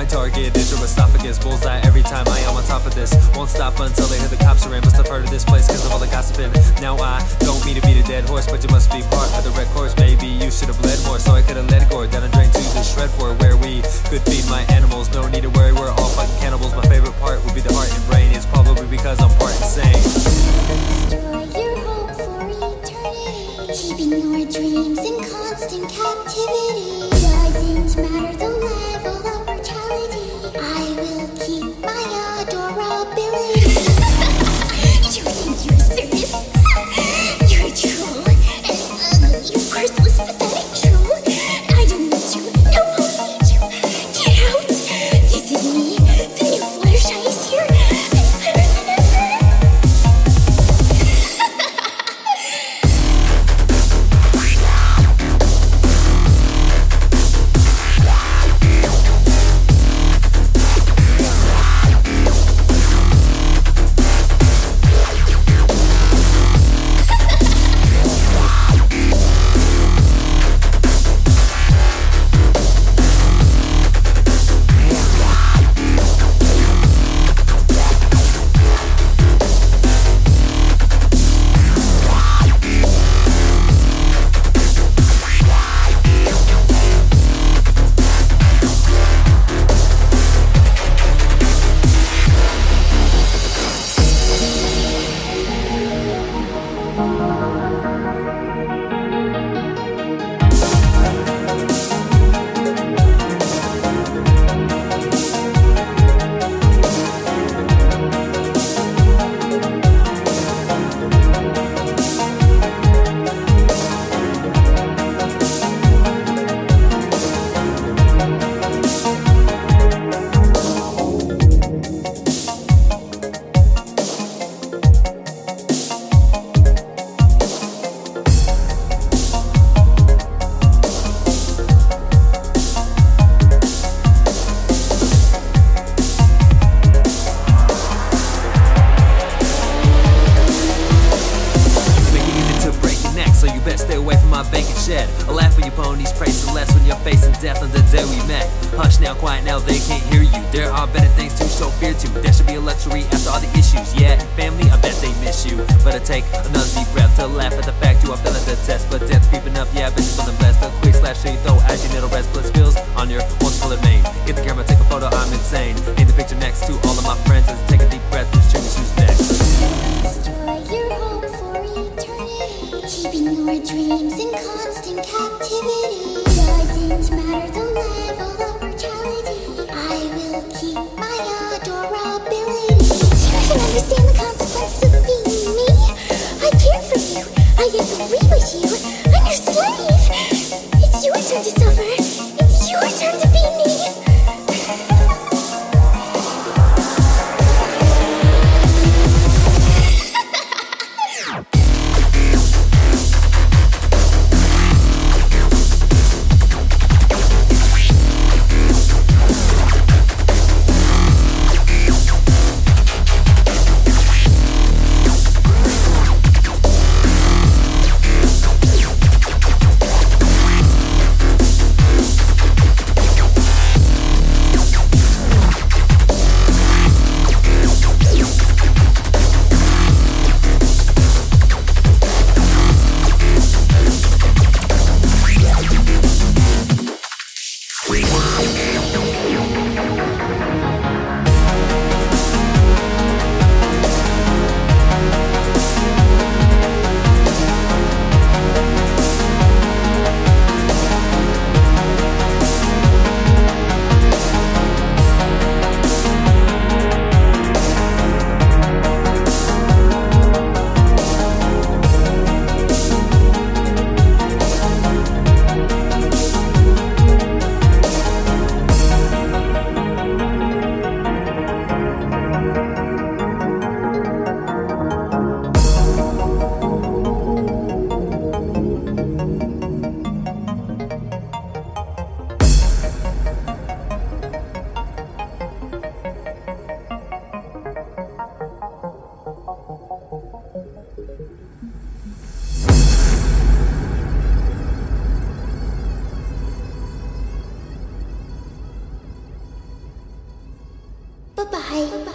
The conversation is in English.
target is your esophagus. Bullseye every time I am on top of this. Won't stop until they hear the cops are in. Must have heard of this place cause of all the gossiping. Now I don't mean to beat a dead horse, but you must be part of the red course. Maybe you should have led more, so I could have let it go. Down a drain to the shred for where we could feed my animals. No need to worry, we're all fucking cannibals. My favorite part would be the heart and brain. It's probably because I'm part insane. Destroy your hope for eternity, keeping your dreams in constant captivity. Doesn't matter the level of brutality, I will keep my adorability. You think you're serious? You're a troll, an ugly, worthless, pathetic troll. I don't need you, no one needs you. Get out! This is me, the new Fluttershy is here. I'm better than ever. Stay away from my bank and shed. I laugh when you ponies praise the less when you're facing death on the day we met. Hush now, quiet now, they can't hear you. There are better things to show fear to. There should be a luxury after all the issues. Yeah, and family, I bet they miss you. But I take another deep breath to laugh at the fact you are failing the test. But death's creeping up, yeah, I bet you're feeling blessed. A quick slash so you throw as you little rest. Blood spills on your once colored mane. Get the camera, take a photo, I'm insane. Aim the picture next to all of my friends as I take a deep breath and choose who's next. Destroy your hope for eternity, keeping your dreams in constant captivity. Doesn't matter the level of brutality, I will keep my adorability. Do you even understand the consequences of being me? I care for you, I agree with you, I'm your slave. It's your turn to suffer, it's your turn to be me. Bye.